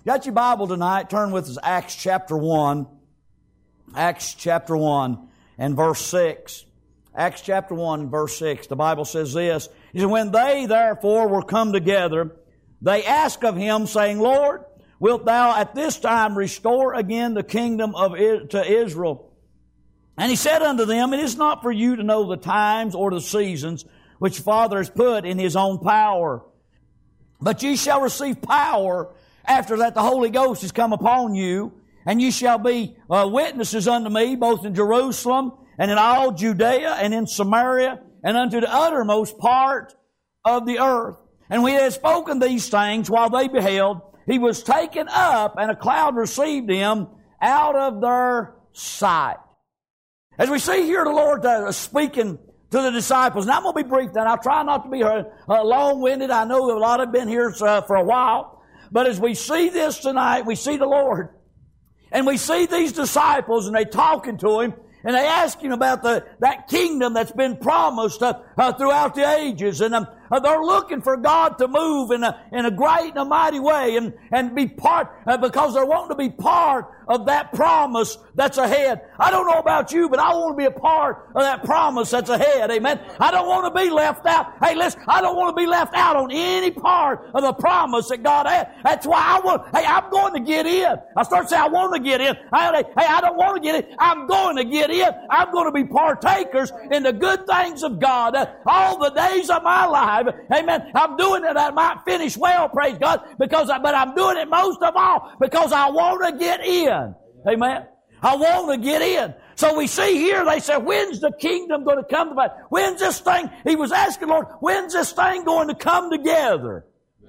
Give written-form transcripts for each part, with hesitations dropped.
Got your Bible tonight? Turn with us Acts chapter 1. Acts chapter 1 and verse 6. Acts chapter 1 and verse 6. The Bible says this. It says, when they therefore were come together, they asked of him, saying, Lord, wilt thou at this time restore again the kingdom to Israel? And he said unto them, it is not for you to know the times or the seasons which the Father has put in His own power. But ye shall receive power after that the Holy Ghost has come upon you, and ye shall be witnesses unto me, both in Jerusalem and in all Judea and in Samaria and unto the uttermost part of the earth. And when he had spoken these things while they beheld, he was taken up, and a cloud received him out of their sight. As we see here the Lord speaking to the disciples, and I'm going to be brief then. I'll try not to be long-winded. I know a lot have been here for a while. But as we see this tonight, we see the Lord. And we see these disciples, and they talking to Him, and they ask Him about that kingdom that's been promised throughout the ages. And they're looking for God to move in a great and a mighty way and be part, because they're wanting to be part of that promise that's ahead. I don't know about you, but I want to be a part of that promise that's ahead. Amen. I don't want to be left out. Hey, listen, I don't want to be left out on any part of the promise that God has. That's why I'm going to get in. I start saying I want to get in. I don't want to get in. I'm going to get in. I'm going to be partakers in the good things of God all the days of my life. Amen. I'm doing it. I might finish well, praise God, but I'm doing it most of all because I want to get in. Amen. I want to get in. So we see here, they said, when's the kingdom going to come to pass? When's this thing? He was asking, Lord, when's this thing going to come together?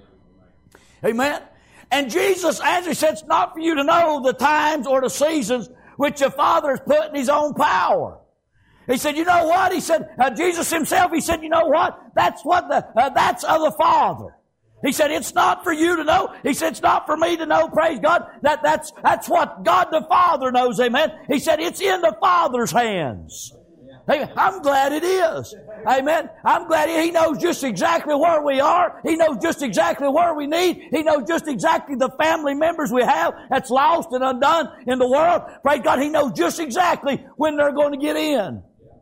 Amen. And Jesus answered, he said, it's not for you to know the times or the seasons which the Father has put in His own power. He said, you know what? He said, Jesus Himself, He said, you know what? That's of the Father. He said, it's not for you to know. He said, it's not for me to know, praise God. That's what God the Father knows, amen. He said, it's in the Father's hands. Amen. I'm glad it is. Amen. I'm glad He knows just exactly where we are. He knows just exactly where we need. He knows just exactly the family members we have that's lost and undone in the world. Praise God. He knows just exactly when they're going to get in.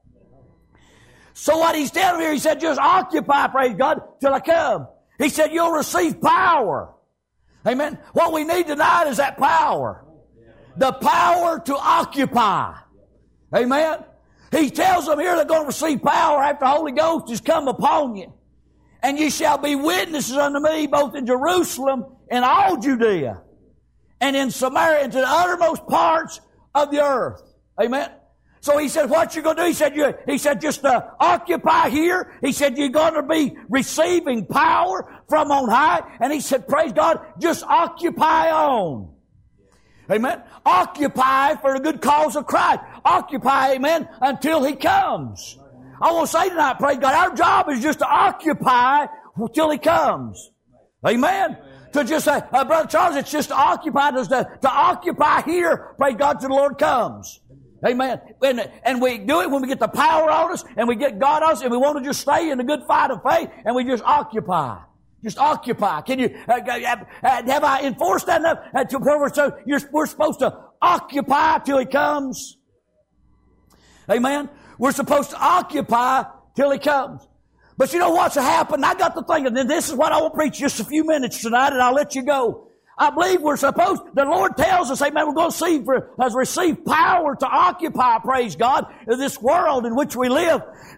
So what He's telling here, He said, just occupy, praise God, till I come. He said, you'll receive power. Amen. What we need tonight is that power. The power to occupy. Amen. He tells them here they're going to receive power after the Holy Ghost has come upon you. And ye shall be witnesses unto me both in Jerusalem and all Judea and in Samaria and to the uttermost parts of the earth. Amen. So He said, what you're going to do? He said, just occupy here. He said, you're going to be receiving power from on high. And He said, praise God, just occupy on. Amen. Occupy for the good cause of Christ. Occupy, amen, until He comes. I want to say tonight, praise God, our job is just to occupy till He comes. Amen. To just say, Brother Charles, it's just to occupy, to occupy here, praise God, till the Lord comes. Amen. And we do it when we get the power on us and we get God on us and we want to just stay in the good fight of faith and we just occupy. Just occupy. Can you, have I enforced that enough to where we're supposed to occupy till He comes? Amen. We're supposed to occupy till He comes. But you know what's happened? I got to thinking, and this is what I will preach just a few minutes tonight and I'll let you go. I believe the Lord tells us, amen, we're going to receive power to occupy, praise God, this world in which we live.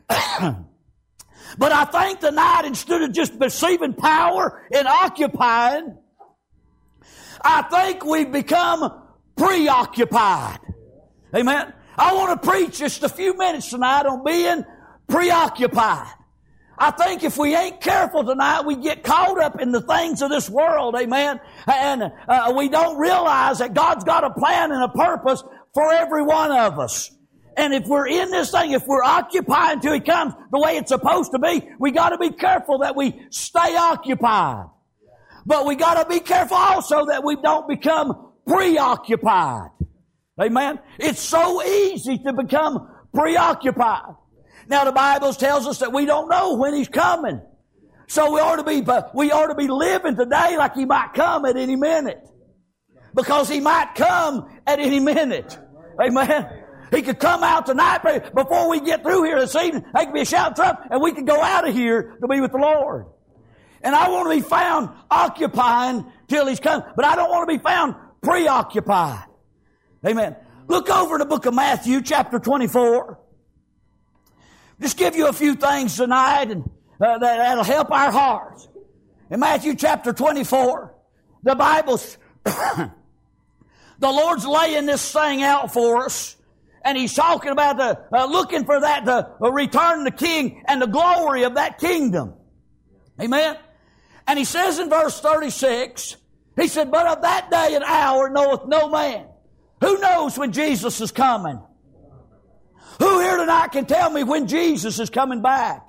But I think tonight, instead of just receiving power and occupying, I think we've become preoccupied. Amen. I want to preach just a few minutes tonight on being preoccupied. I think if we ain't careful tonight, we get caught up in the things of this world, amen, and we don't realize that God's got a plan and a purpose for every one of us. And if we're in this thing, if we're occupying till He comes the way it's supposed to be, we got to be careful that we stay occupied. But we got to be careful also that we don't become preoccupied. Amen. It's so easy to become preoccupied. Now the Bible tells us that we don't know when He's coming. So we ought to be living today like He might come at any minute. Because He might come at any minute. Amen. He could come out tonight before we get through here this evening. There could be a shout trump and we could go out of here to be with the Lord. And I want to be found occupying till He's come. But I don't want to be found preoccupied. Amen. Look over the book of Matthew chapter 24. Just give you a few things tonight and that'll help our hearts. In Matthew chapter 24, the Bible's the Lord's laying this thing out for us, and He's talking about looking for that to return the King and the glory of that kingdom. Amen. And He says in verse 36, He said, "But of that day and hour knoweth no man." Who knows when Jesus is coming? Who here tonight can tell me when Jesus is coming back?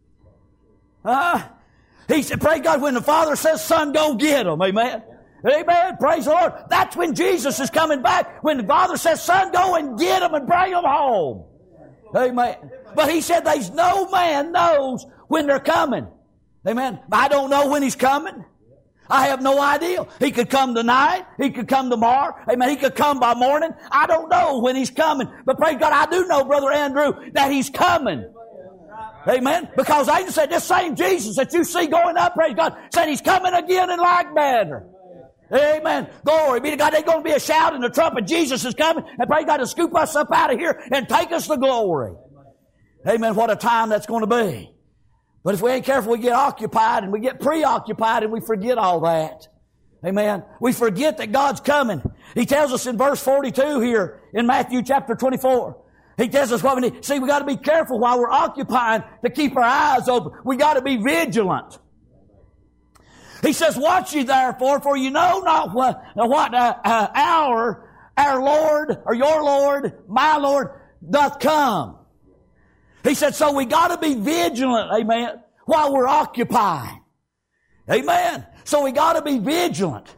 He said, praise God, when the Father says, "Son, go get him." Amen. Amen. Praise the Lord. That's when Jesus is coming back. When the Father says, "Son, go and get him and bring him home." Amen. But He said, there's no man knows when they're coming. Amen. I don't know when He's coming. I have no idea. He could come tonight. He could come tomorrow. Amen. He could come by morning. I don't know when He's coming. But praise God, I do know, Brother Andrew, that He's coming. Amen. Because I just said this same Jesus that you see going up, praise God, said He's coming again in like manner. Amen. Glory be to God. There's going to be a shout and a trumpet. Jesus is coming. And praise God to scoop us up out of here and take us to glory. Amen. What a time that's going to be. But if we ain't careful, we get occupied and we get preoccupied and we forget all that. Amen. We forget that God's coming. He tells us in verse 42 here in Matthew chapter 24. He tells us what we need. See, we got to be careful while we're occupying to keep our eyes open. We got to be vigilant. He says, "Watch ye therefore, for you know not what hour our Lord or your Lord, my Lord, doth come." He said, so we got to be vigilant, amen, while we're occupying. Amen. So we got to be vigilant.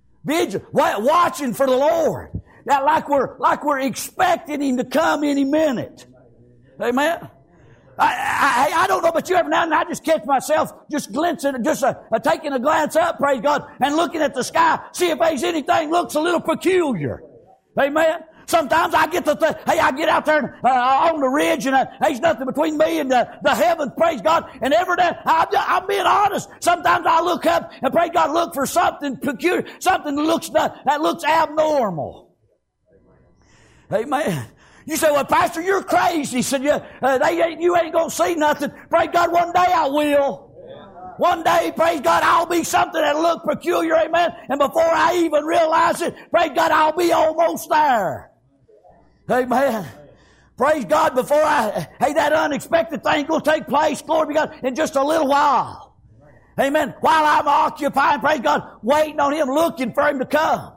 Watching for the Lord. That like we're expecting Him to come any minute. Amen. I don't know about you, every now and then I just catch myself just glancing, just taking a glance up, praise God, and looking at the sky, see if there's anything looks a little peculiar. Amen. Sometimes I get I get out there on the ridge and there's nothing between me and the heavens, praise God. And every day, I'm being honest. Sometimes I look up and praise God, look for something peculiar, something that looks abnormal. Amen. You say, "Well, Pastor, you're crazy." He said, you ain't going to see nothing. Praise God, one day I will. One day, praise God, I'll be something that'll look peculiar, amen. And before I even realize it, praise God, I'll be almost there. Amen. Praise God, that unexpected thing will take place, glory be God, in just a little while. Amen. While I'm occupying, praise God, waiting on Him, looking for Him to come.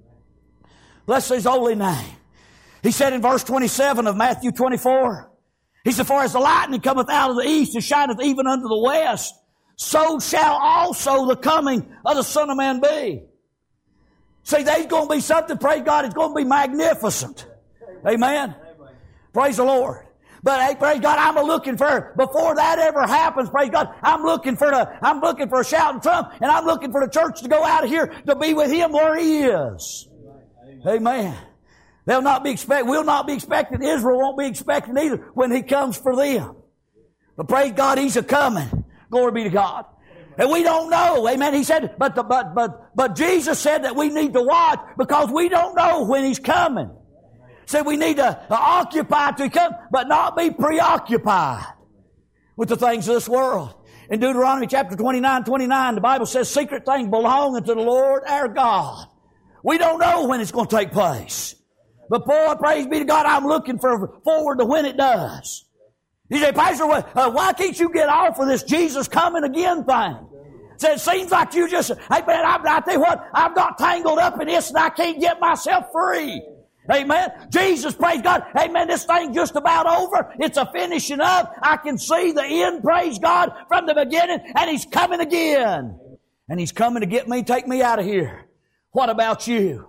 Bless His holy name. He said in verse 27 of Matthew 24, He said, "For as the lightning cometh out of the east and shineth even unto the west, so shall also the coming of the Son of Man be." See, there's going to be something, praise God, it's going to be magnificent. Amen. Praise the Lord. But hey, praise God, I'm looking for, before that ever happens, praise God, I'm looking for a shouting trump, and I'm looking for the church to go out of here to be with Him where He is. Amen. We'll not be expecting, Israel won't be expecting either when He comes for them. But praise God, He's a-coming. Glory be to God. And we don't know. Amen. He said, but Jesus said that we need to watch because we don't know when He's coming. Said we need to occupy to come, but not be preoccupied with the things of this world. In Deuteronomy chapter 29, the Bible says, "Secret things belong unto the Lord our God." We don't know when it's going to take place. But boy, praise be to God, I'm looking forward to when it does. You say, "Pastor, why can't you get off of this Jesus coming again thing?" So it seems like you just, hey man, I tell you what, I've got tangled up in this and I can't get myself free. Amen. Jesus, praise God. Amen. This thing's just about over. It's a finishing up. I can see the end, praise God, from the beginning, and He's coming again. And He's coming to get me, take me out of here. What about you?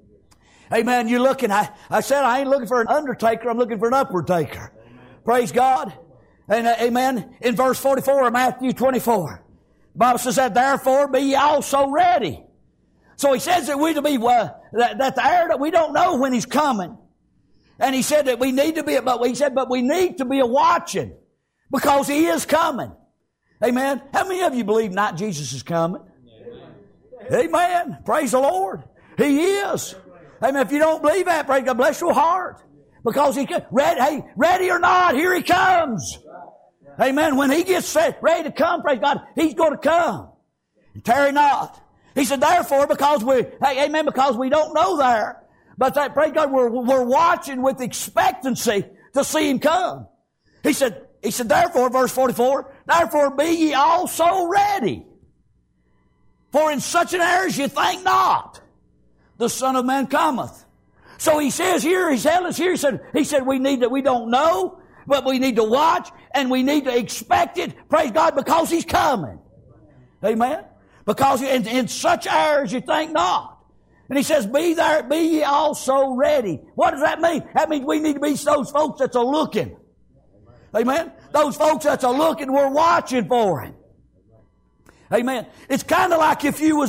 Amen. You're looking, I said I ain't looking for an undertaker, I'm looking for an upward taker. Praise God. And amen. In verse 44 of Matthew 24, the Bible says that, "Therefore be ye also ready." So he says that we to be, that the heir, that we don't know when he's coming. And he said that we need to be, but we need to be a watching because he is coming. Amen. How many of you believe not Jesus is coming? Amen. Praise the Lord. He is. Amen. If you don't believe that, praise God, bless your heart. Because ready or not, here he comes. Amen. When he gets ready to come, praise God, he's going to come. Tarry not. He said, therefore, because we don't know there, but that, praise God, we're watching with expectancy to see him come. He said, therefore, verse 44, therefore be ye also ready. For in such an hour as you think not, the Son of Man cometh. So he says here, he's telling us here, he said we don't know, but we need to watch, and we need to expect it, praise God, because he's coming. Amen? Because in such hours you think not. And he says, be ye also ready. What does that mean? That means we need to be those folks that's a looking. Amen? Those folks that's a looking, we're watching for him. Amen. It's kind of like if you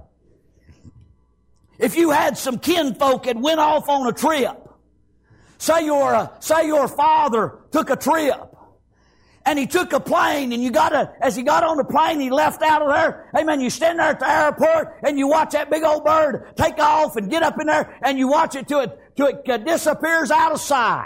had some kinfolk that went off on a trip. Say your father took a trip. And he took a plane, and as he got on the plane, he left out of there. Amen. You stand there at the airport, and you watch that big old bird take off and get up in there, and you watch it till it disappears out of sight.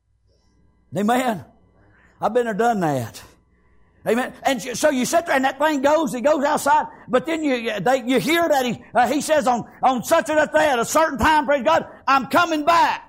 Amen. I've been there, done that. Amen. And so you sit there, and that thing goes outside, but then you hear that he says on such and such day at a certain time, praise God, I'm coming back.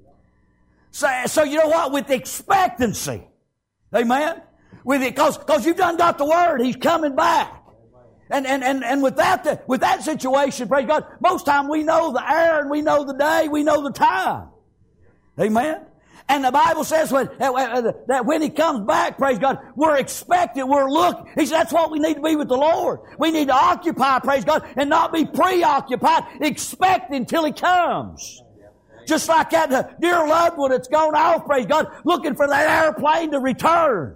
So you know what? With expectancy. Amen? With it, cause you've done got the word. He's coming back. And with that situation, praise God, most time we know the hour and we know the day, we know the time. Amen? And the Bible says that when he comes back, praise God, we're expecting, we're looking. He said that's what we need to be with the Lord. We need to occupy, praise God, and not be preoccupied, expecting till he comes. Just like that dear loved one that's gone off, praise God, looking for that airplane to return.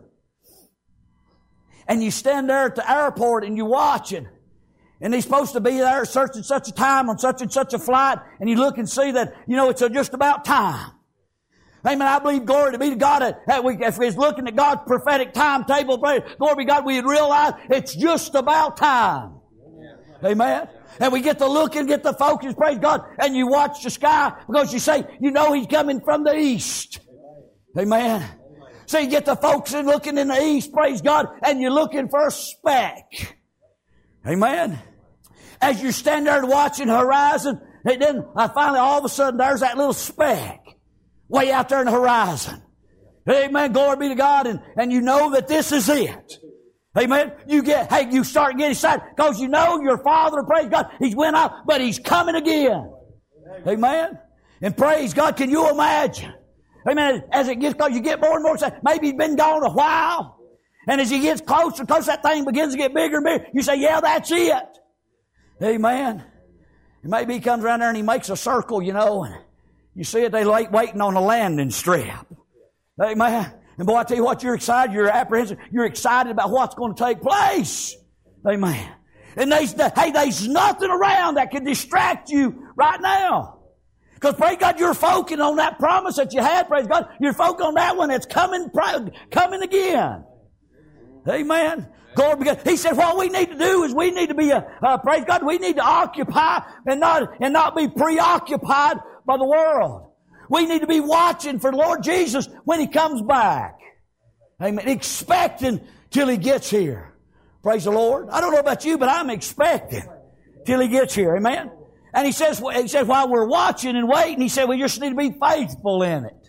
And you stand there at the airport and you're watching. And he's supposed to be there at such and such a time on such and such a flight. And you look and see that, it's just about time. Amen. I believe, glory to be to God, if we're looking at God's prophetic timetable, glory be to God, we'd realize it's just about time. Amen. And we get to look and get the focus, praise God, and you watch the sky because you say, he's coming from the east. Amen. So you get the focus and looking in the east, praise God, and you're looking for a speck. Amen. As you stand there watching the horizon, and then finally all of a sudden there's that little speck way out there in the horizon. Amen. Glory be to God, and you know that this is it. Amen. You start getting excited because you know your Father, praise God, He's went out, but He's coming again. Amen. And praise God, can you imagine? Amen. As it gets close, you get more and more excited. Maybe He's been gone a while. And as He gets closer, that thing begins to get bigger and bigger. You say, yeah, that's it. Amen. And maybe He comes around there and He makes a circle, and you see it, they waiting on a landing strip. Amen. And boy, I tell you what, you're excited, you're apprehensive, you're excited about what's going to take place. Amen. And there's nothing around that can distract you right now. Because praise God, you're focusing on that promise that you had, praise God. You're focused on that one that's coming again. Amen. Glory be to God. He said what we need to do is we need to be, praise God, we need to occupy and not be preoccupied by the world. We need to be watching for the Lord Jesus when He comes back. Amen. Expecting till He gets here. Praise the Lord. I don't know about you, but I'm expecting till He gets here. Amen. And He says while we're watching and waiting, He said we just need to be faithful in it.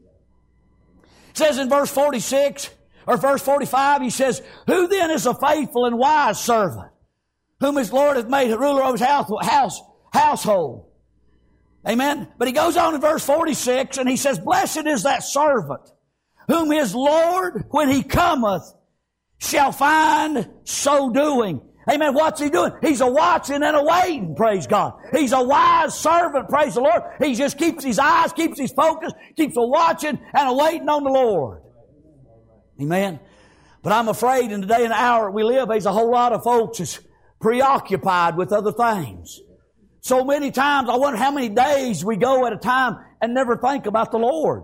It says in verse 46 or verse 45, He says, who then is a faithful and wise servant, whom his Lord hath made a ruler over his household? Amen. But he goes on in verse 46 and he says, blessed is that servant whom his Lord, when he cometh, shall find so doing. Amen. What's he doing? He's a watching and a waiting, praise God. He's a wise servant, praise the Lord. He just keeps his eyes, keeps his focus, keeps a watching and a waiting on the Lord. Amen. But I'm afraid in the day and hour we live, there's a whole lot of folks that's preoccupied with other things. So many times, I wonder how many days we go at a time and never think about the Lord.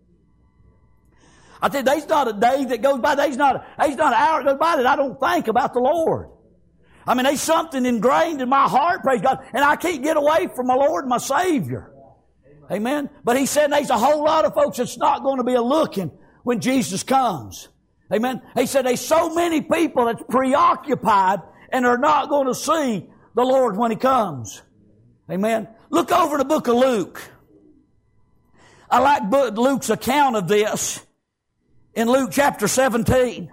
I tell you, there's not a day that goes by, there's not an hour that goes by that I don't think about the Lord. I mean, there's something ingrained in my heart, praise God, and I can't get away from my Lord and my Savior. Amen. But He said there's a whole lot of folks that's not going to be a-looking when Jesus comes. Amen. He said there's so many people that's preoccupied and are not going to see the Lord when He comes. Amen. Look over the book of Luke. I like Luke's account of this in Luke chapter 17.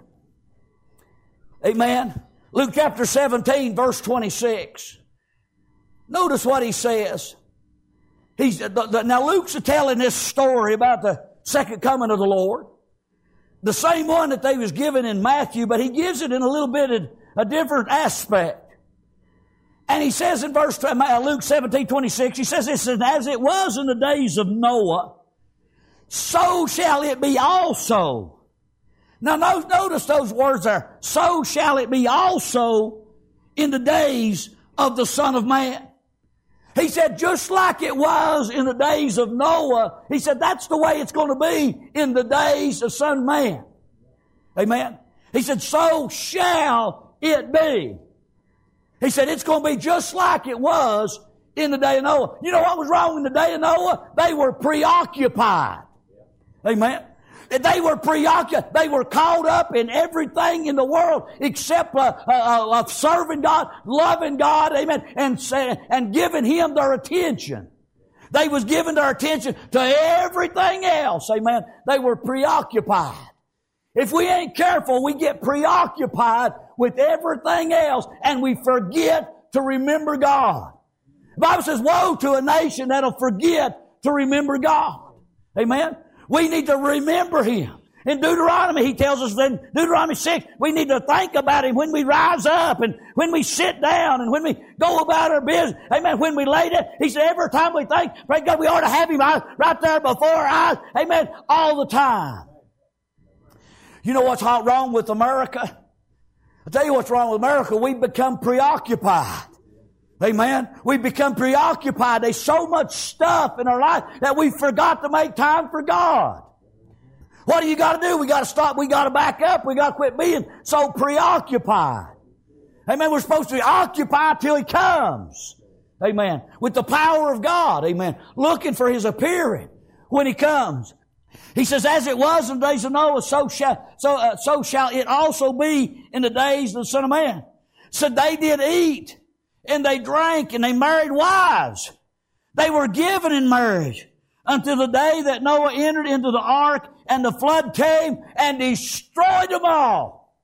Amen. Luke chapter 17, verse 26. Notice what he says. Now Luke's telling this story about the second coming of the Lord. The same one that they was given in Matthew, but he gives it in a little bit of a different aspect. And he says in Luke 17, 26, he says this, as it was in the days of Noah, so shall it be also. Now notice those words there. So shall it be also in the days of the Son of Man. He said, just like it was in the days of Noah, he said, that's the way it's going to be in the days of Son of Man. Amen. He said, so shall it be. He said, it's going to be just like it was in the day of Noah. You know what was wrong in the day of Noah? They were preoccupied. Amen. They were preoccupied. They were caught up in everything in the world except of serving God, loving God, amen, and giving Him their attention. They was giving their attention to everything else, amen. They were preoccupied. If we ain't careful, we get preoccupied with everything else and we forget to remember God. The Bible says, woe to a nation that'll forget to remember God. Amen. We need to remember Him. In Deuteronomy, He tells us in Deuteronomy 6, we need to think about Him when we rise up and when we sit down and when we go about our business. Amen. When we lay down, He said every time we think, praise God, we ought to have Him right there before our eyes. Amen. All the time. You know what's wrong with America? I'll tell you what's wrong with America. We've become preoccupied. Amen. We've become preoccupied. There's so much stuff in our life that we forgot to make time for God. What do you got to do? We got to stop. We got to back up. We got to quit being so preoccupied. Amen. We're supposed to be occupied till He comes. Amen. With the power of God. Amen. Looking for His appearing when He comes. He says, as it was in the days of Noah, so shall it also be in the days of the Son of Man. So they did eat, and they drank, and they married wives. They were given in marriage until the day that Noah entered into the ark, and the flood came and destroyed them all.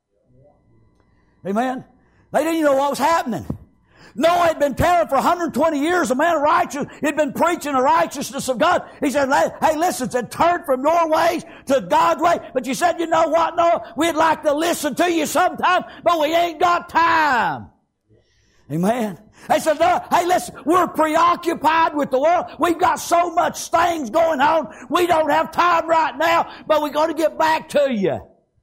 Amen. They didn't even know what was happening. Noah had been telling for 120 years, a man of righteousness, he'd been preaching the righteousness of God. He said, hey, listen, turn from your ways to God's way. But you said, you know what, Noah? We'd like to listen to you sometime, but we ain't got time. Amen. They said, no, hey, listen, we're preoccupied with the world. We've got so much things going on. We don't have time right now, but we're going to get back to you.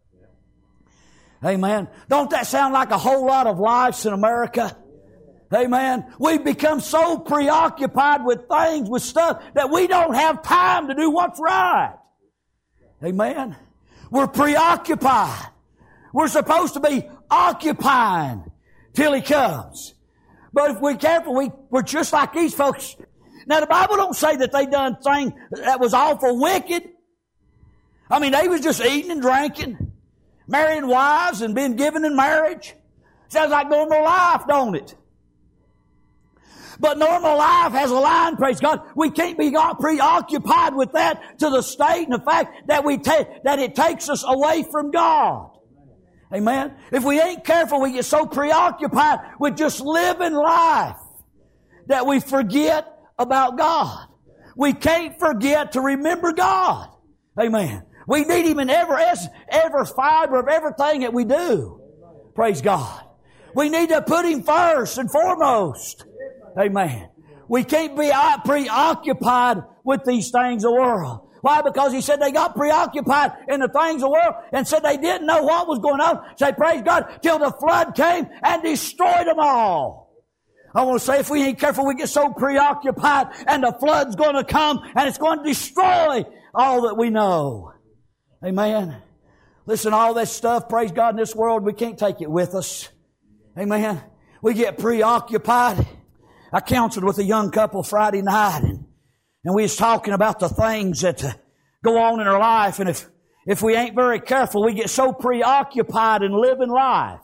Amen. Don't that sound like a whole lot of lives in America? Amen. We've become so preoccupied with things, with stuff, that we don't have time to do what's right. Amen. We're preoccupied. We're supposed to be occupying till He comes. But if we're careful, we're just like these folks. Now the Bible don't say that they done things that was awful wicked. I mean, they was just eating and drinking, marrying wives and being given in marriage. Sounds like normal life, don't it? But normal life has a line, praise God. We can't be preoccupied with that to the state and the fact that that it takes us away from God. Amen. If we ain't careful, we get so preoccupied with just living life that we forget about God. We can't forget to remember God. Amen. We need Him in every fiber of everything that we do. Praise God. We need to put Him first and foremost. Amen. We can't be preoccupied with these things of the world. Why? Because He said they got preoccupied in the things of the world and said they didn't know what was going on. Say, praise God, till the flood came and destroyed them all. I want to say if we ain't careful, we get so preoccupied and the flood's going to come and it's going to destroy all that we know. Amen. Listen, all this stuff, praise God, in this world, we can't take it with us. Amen. We get preoccupied. I counseled with a young couple Friday night and we was talking about the things that go on in our life, and if we ain't very careful, we get so preoccupied in living life.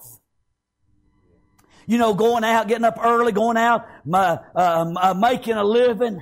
You know, going out, getting up early, going out, making a living.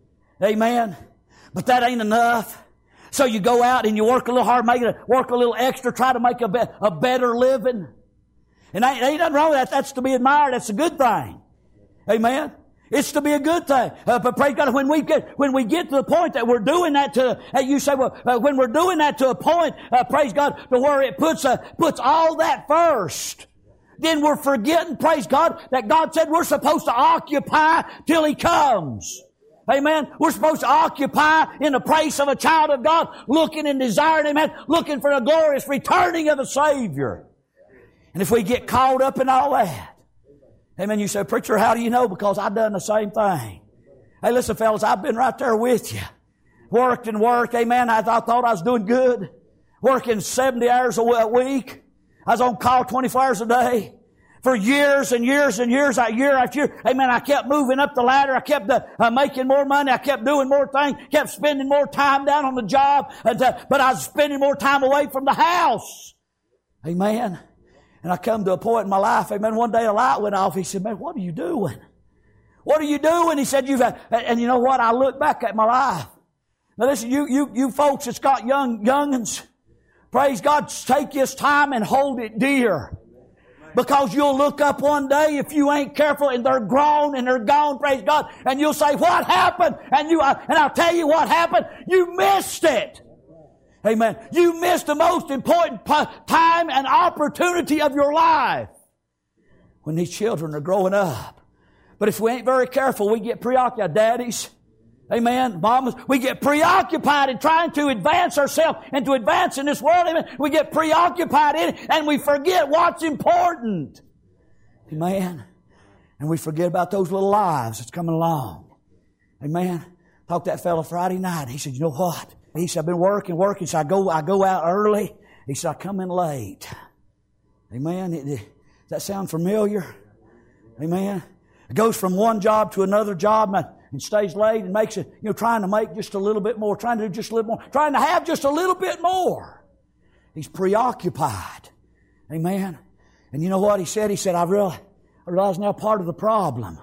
Amen. But that ain't enough. So you go out and you work a little hard, work a little extra, try to make a better living. And ain't nothing wrong with that. That's to be admired. That's a good thing. Amen. It's to be a good thing. But praise God, when we get to the point that we're doing that you say, well, when we're doing that to a point, praise God, to where it puts all that first, then we're forgetting, praise God, that God said we're supposed to occupy till He comes. Amen. We're supposed to occupy in the place of a child of God, looking and desiring, amen, looking for the glorious returning of the Savior. And if we get caught up in all that, amen, you say, preacher, how do you know? Because I've done the same thing. Hey, listen, fellas, I've been right there with you. Worked and worked, amen. I thought I was doing good. Working 70 hours a week. I was on call 24 hours a day. For years and years and years, year after year, amen, I kept moving up the ladder. I kept making more money. I kept doing more things. Kept spending more time down on the job. But I was spending more time away from the house. Amen. And I come to a point in my life, amen, one day a light went off. He said, man, what are you doing? What are you doing? He said, and you know what? I look back at my life. Now listen, you folks that's got young'uns, praise God, take this time and hold it dear. Because you'll look up one day if you ain't careful and they're grown and they're gone, praise God, and you'll say, what happened? And I'll tell you what happened. You missed it. Amen. You missed the most important time and opportunity of your life when these children are growing up. But if we ain't very careful, we get preoccupied. Daddies, amen, mamas, we get preoccupied in trying to advance ourselves and to advance in this world. Amen. We get preoccupied in it and we forget what's important. Amen. And we forget about those little lives that's coming along. Amen. Talked to that fellow Friday night. He said, you know what? He said, I've been working. So I go out early. He said, I come in late. Amen. Does that sound familiar? Amen. It goes from one job to another job and stays late and makes it, trying to make just a little bit more, trying to do just a little more, trying to have just a little bit more. He's preoccupied. Amen. And you know what he said? He said, I realize now part of the problem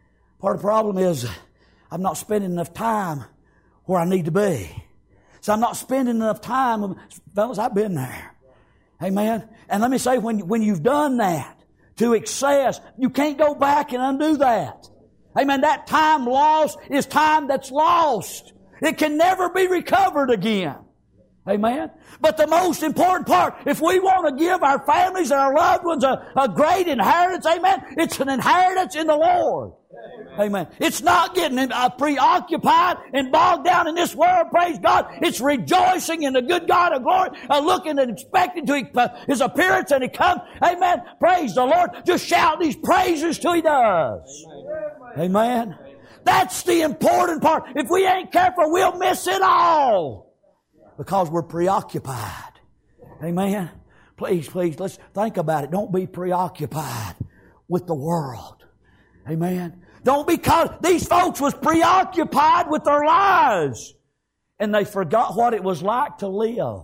is I'm not spending enough time where I need to be. So I'm not spending enough time. Fellas, I've been there. Amen. And let me say, when you've done that to excess, you can't go back and undo that. Amen. That time lost is time that's lost. It can never be recovered again. Amen. But the most important part, if we want to give our families and our loved ones a great inheritance, amen, it's an inheritance in the Lord. Amen. It's not getting preoccupied and bogged down in this world, praise God. It's rejoicing in the good God of glory, looking and expecting to His appearance, and He comes. Amen. Praise the Lord. Just shout these praises till He does. Amen. That's the important part. If we ain't careful, we'll miss it all because we're preoccupied. Amen. Please, let's think about it. Don't be preoccupied with the world. Amen. Don't be caught. These folks was preoccupied with their lives. And they forgot what it was like to live.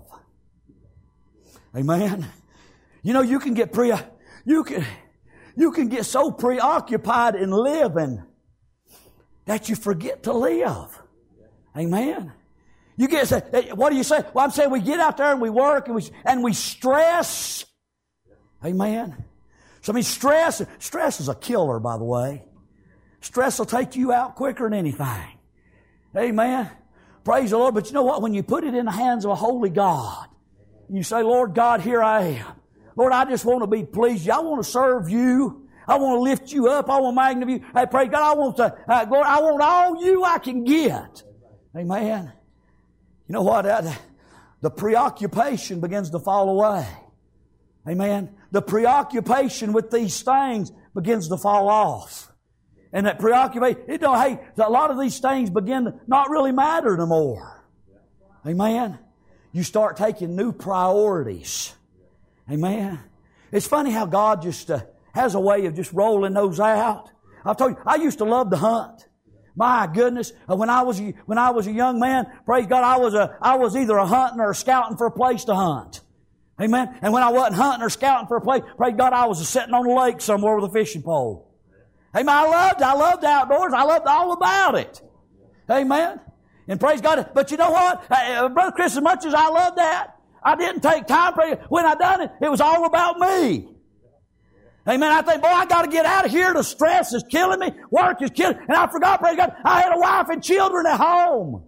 Amen. You can get you can get so preoccupied in living that you forget to live. Amen. You get, what do you say? Well, I'm saying we get out there and we work and we stress. Amen. So stress is a killer, by the way. Stress will take you out quicker than anything. Amen. Praise the Lord. But you know what? When you put it in the hands of a holy God, you say, Lord God, here I am. Lord, I just want to be pleased. I want to serve you. I want to lift you up. I want to magnify you. Hey, praise God, I want all you I can get. Amen. You know what? The preoccupation begins to fall away. Amen. The preoccupation with these things begins to fall off. And that preoccupation, hey, a lot of these things begin to not really matter no more. Amen? You start taking new priorities. Amen? It's funny how God just has a way of just rolling those out. I've told you, I used to love to hunt. My goodness, when I was a young man, praise God, I was either a hunting or a scouting for a place to hunt. Amen? And when I wasn't hunting or scouting for a place, praise God, I was sitting on the lake somewhere with a fishing pole. Amen. I loved the outdoors. I loved all about it. Amen. And praise God. But you know what? Brother Chris, as much as I loved that, I didn't take time. When I done it, it was all about me. Amen. I think, boy, I got to get out of here. The stress is killing me. Work is killing me. And I forgot, praise God, I had a wife and children at home.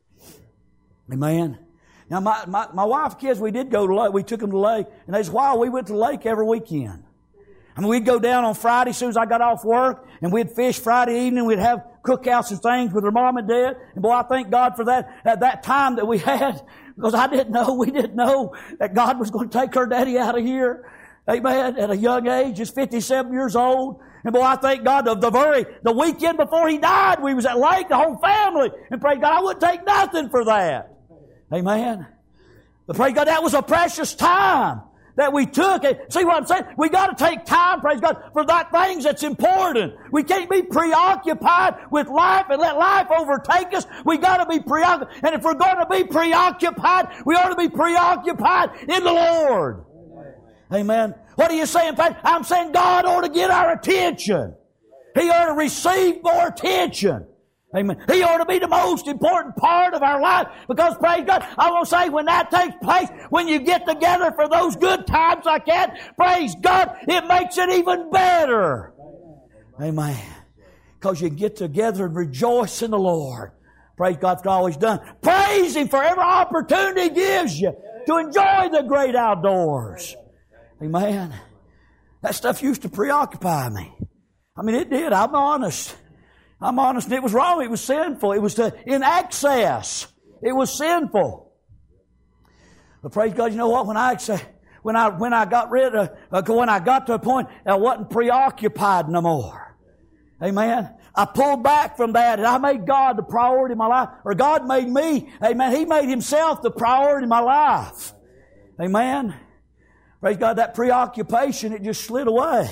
Amen. Now, my wife and kids, we did go to the lake. We took them to the lake. And there's a while we went to the lake every weekend. I mean, we'd go down on Friday as soon as I got off work, and we'd fish Friday evening. We'd have cookouts and things with her mom and dad. And boy, I thank God for that time that we had, because we didn't know that God was going to take her daddy out of here. Amen. At a young age, just 57 years old. And boy, I thank God the weekend before he died, we was at lake, the whole family. And praise God, I wouldn't take nothing for that. Amen. But praise God, that was a precious time that we took. See what I'm saying? We got to take time, praise God, for that things that's important. We can't be preoccupied with life and let life overtake us. We got to be preoccupied. And if we're going to be preoccupied, we ought to be preoccupied in the Lord. Amen. What are you saying, Pastor? I'm saying God ought to get our attention. He ought to receive more attention. Amen. He ought to be the most important part of our life, because, praise God, I will say, when that takes place, when you get together for those good times like that, praise God, it makes it even better. Amen. Because you get together and rejoice in the Lord. Praise God for all He's done. Praise Him for every opportunity He gives you to enjoy the great outdoors. Amen. That stuff used to preoccupy me. I mean, it did. I'm honest. And it was wrong. It was sinful. It was in excess. It was sinful. But praise God, you know what? When I got to a point I wasn't preoccupied no more. Amen. I pulled back from that, and I made God the priority of my life. Or God made me. Amen. He made Himself the priority of my life. Amen. Praise God, that preoccupation, it just slid away.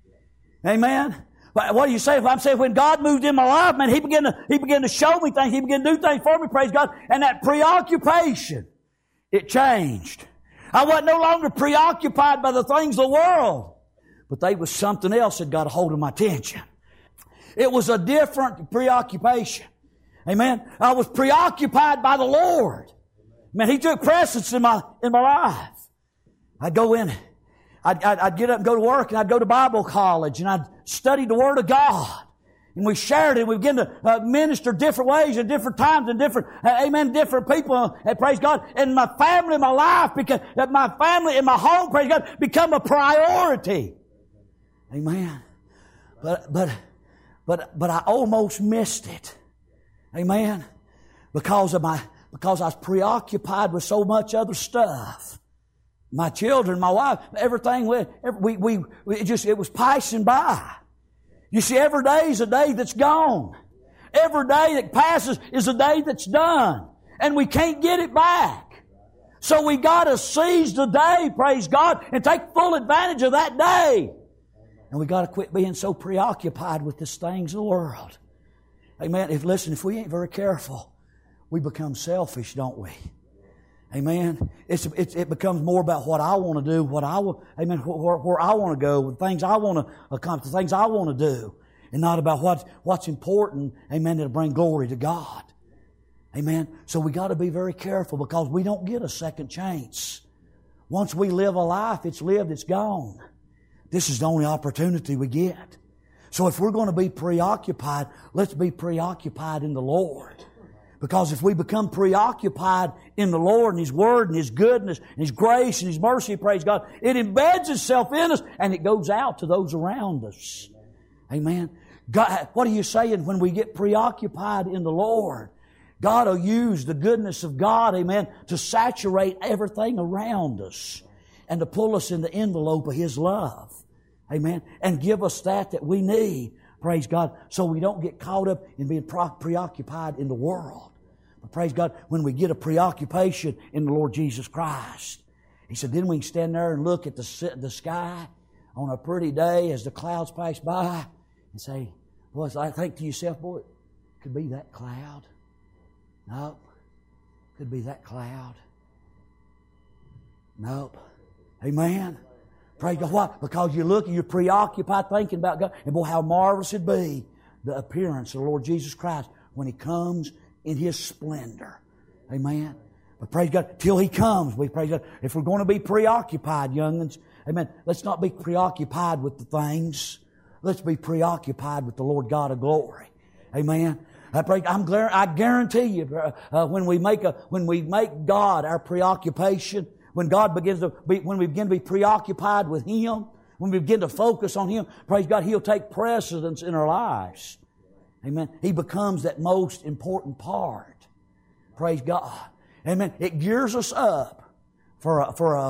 Amen. But what do you say? If I'm saying when God moved in my life, man, He began to show me things. He began to do things for me, praise God. And that preoccupation, it changed. I wasn't no longer preoccupied by the things of the world, but they was something else that got a hold of my attention. It was a different preoccupation. Amen. I was preoccupied by the Lord. Man, He took precedence in my life. I'd go in. I'd get up and go to work, and I'd go to Bible college, and I'd study the Word of God. And we shared it. We began to minister different ways and different times and different people. And praise God. And my family, my life, my family and my home, praise God, become a priority. Amen. But I almost missed it. Amen. Because I was preoccupied with so much other stuff. My children, my wife, everything, it was passing by. You see, every day is a day that's gone. Every day that passes is a day that's done. And we can't get it back. So we got to seize the day, praise God, and take full advantage of that day. And we got to quit being so preoccupied with these things of the world. Amen. If we ain't very careful, we become selfish, don't we? Amen. It becomes more about what I want to do, where I want to go, the things I want to accomplish, the things I want to do, and not about what's important. Amen. To bring glory to God. Amen. So we got to be very careful, because we don't get a second chance. Once we live a life, it's lived, it's gone. This is the only opportunity we get. So if we're going to be preoccupied, let's be preoccupied in the Lord. Because if we become preoccupied in the Lord and His Word and His goodness and His grace and His mercy, praise God, it embeds itself in us and it goes out to those around us. Amen. God, what are you saying when we get preoccupied in the Lord? God will use the goodness of God, amen, to saturate everything around us and to pull us in the envelope of His love. Amen. And give us that we need Praise God. So we don't get caught up in being preoccupied in the world. But praise God, when we get a preoccupation in the Lord Jesus Christ. He said, then we can stand there and look at the sky on a pretty day as the clouds pass by and say, boy, I think to yourself, boy, it could be that cloud. Nope. Could be that cloud. Nope. Amen. Praise God. Why? Because you look and you're preoccupied thinking about God. And boy, how marvelous it'd be the appearance of the Lord Jesus Christ when He comes in His splendor. Amen. But praise God, till He comes, we praise God. If we're going to be preoccupied, young'uns, amen, let's not be preoccupied with the things. Let's be preoccupied with the Lord God of glory. Amen. I guarantee you, when we make God our preoccupation, when we begin to be preoccupied with Him, when we begin to focus on Him, praise God, He'll take precedence in our lives. Amen. He becomes that most important part. Praise God. Amen. It gears us up for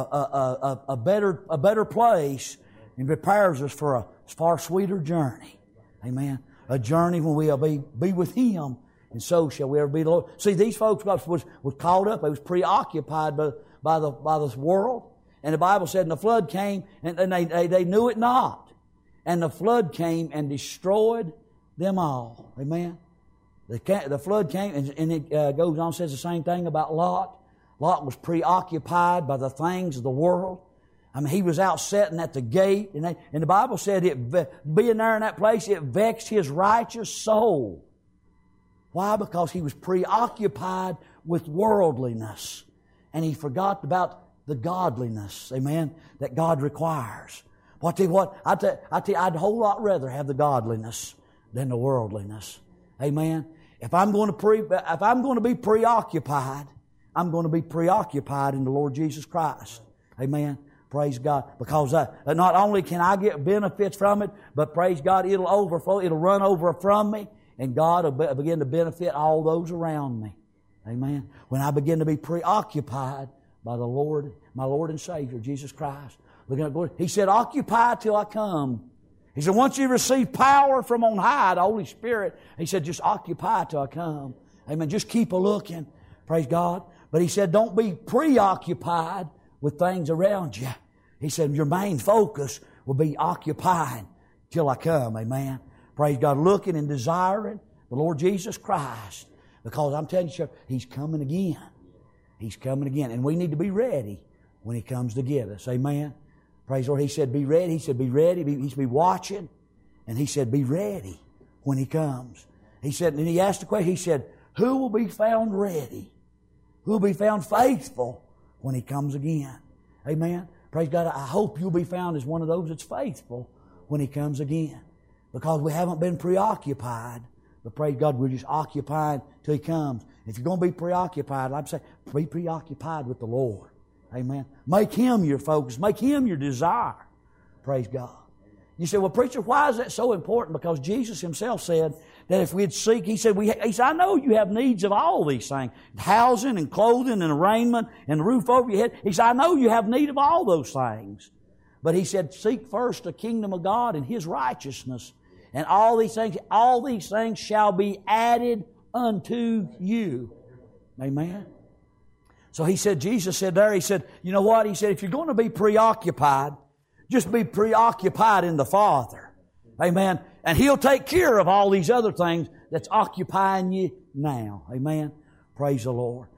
a better place and prepares us for a far sweeter journey. Amen. A journey when we'll be with Him, and so shall we ever be the Lord. See, these folks was caught up. They was preoccupied by this world. And the Bible said, and the flood came, and they knew it not. And the flood came and destroyed them all. Amen. The flood came, and it goes on, says the same thing about Lot. Lot was preoccupied by the things of the world. I mean, he was out sitting at the gate, and the Bible said, being there in that place, it vexed his righteous soul. Why? Because he was preoccupied with worldliness, and he forgot about the godliness, amen, that God requires. Well, I tell you what, I'd a whole lot rather have the godliness than the worldliness. Amen. If I'm going to be preoccupied, I'm going to be preoccupied in the Lord Jesus Christ. Amen. Praise God. Because not only can I get benefits from it, but praise God, it'll overflow, it'll run over from me, and God will begin to benefit all those around me. Amen. When I begin to be preoccupied by the Lord, my Lord and Savior, Jesus Christ. Looking at glory. He said, occupy till I come. He said, once you receive power from on high, the Holy Spirit, He said, just occupy till I come. Amen. Just keep a looking. Praise God. But He said, don't be preoccupied with things around you. He said, your main focus will be occupying till I come. Amen. Praise God. Looking and desiring the Lord Jesus Christ. Because I'm telling you, sir, He's coming again. He's coming again. And we need to be ready when He comes to get us. Amen. Praise the Lord. He said, be ready. He said, be ready. He should be watching. And He said, be ready when He comes. He said, and He asked the question, He said, who will be found ready? Who will be found faithful when He comes again? Amen. Praise God. I hope you'll be found as one of those that's faithful when He comes again. Because we haven't been preoccupied. But praise God, we're just occupied till He comes. If you're going to be preoccupied, I'd say, be preoccupied with the Lord. Amen. Make Him your focus. Make Him your desire. Praise God. You say, well, preacher, why is that so important? Because Jesus Himself said that if we'd seek, He said, I know you have needs of all these things. Housing and clothing and raiment and the roof over your head. He said, I know you have need of all those things. But He said, seek first the kingdom of God and His righteousness. And all these things shall be added unto you. Amen. So He said, Jesus said there, He said, you know what? He said, if you're going to be preoccupied, just be preoccupied in the Father. Amen. And He'll take care of all these other things that's occupying you now. Amen. Praise the Lord.